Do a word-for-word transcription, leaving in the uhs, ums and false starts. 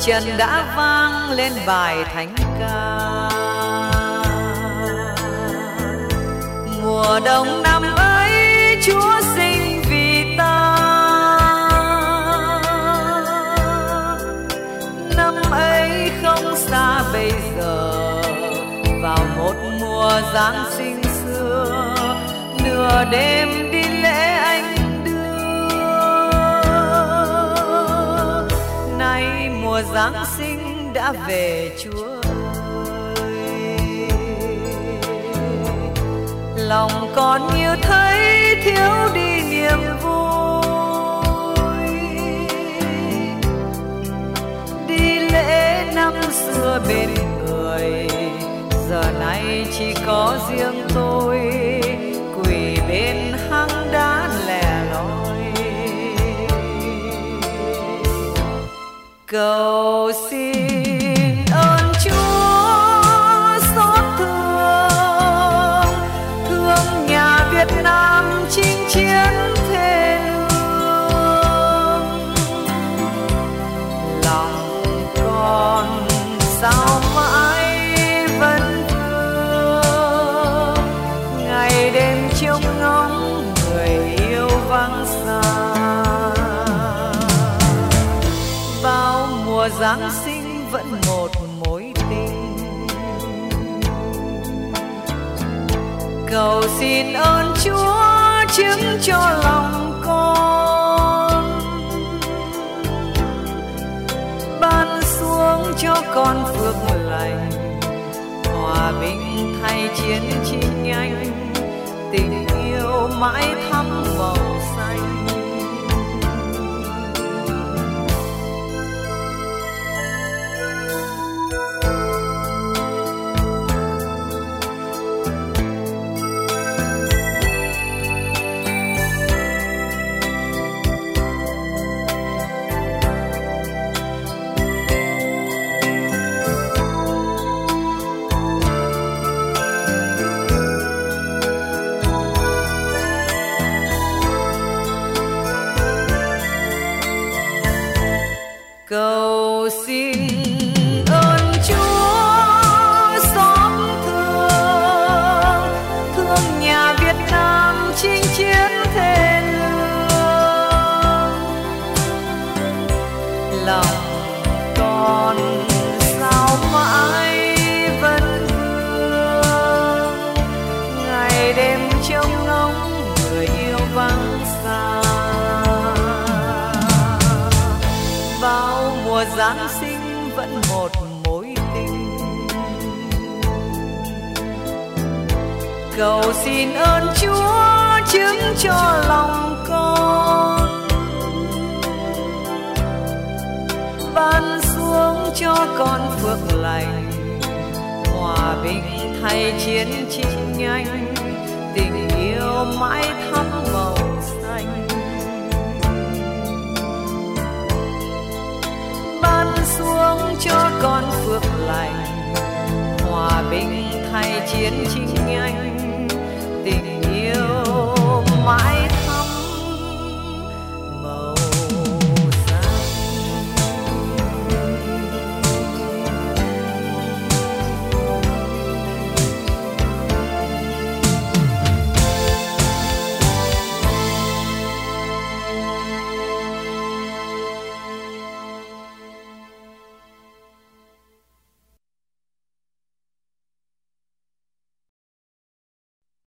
trần đã vang lên bài thánh ca. Mùa đông năm ấy Chúa sinh vì ta, năm ấy không xa bây giờ, vào một mùa Giáng sinh xưa, nửa đêm đi lễ anh đưa. Nay mùa Giáng sinh đã về Chúa ơi, lòng còn như thấy thiếu đi niềm vui. Đi lễ năm xưa bên người, giờ này chỉ có riêng tôi quỳ bên hang đá lẻ loi, cầu xin ơn Chúa xót thương, thương nhà Việt Nam chinh chiến thê lương. Lòng con sao mãi vẫn vương, ngày đêm trông ngóng người yêu vắng xa. Bao mùa Giáng sinh vẫn một mối tình, cầu xin ơn Chúa chứng cho lòng con, ban xuống cho con phước lành, hòa bình thay chiến tranh nhanh, tình yêu mãi thắm màu xanh. Cầu xin ơn Chúa xót thương, thương nhà Việt Nam chinh chiến thê lương. Lòng con sao mãi vẫn vương, ngày đêm trông ngóng người yêu vắng xa. Bao mùa Giáng sinh vẫn một mối tình, cầu xin ơn Chúa chứng cho lòng con, ban xuống cho con phước lành, hòa bình thay chiến tranh nhanh, tình yêu mãi thắm màu xanh. Ban xuống cho con phước lành, hòa bình thay chiến tranh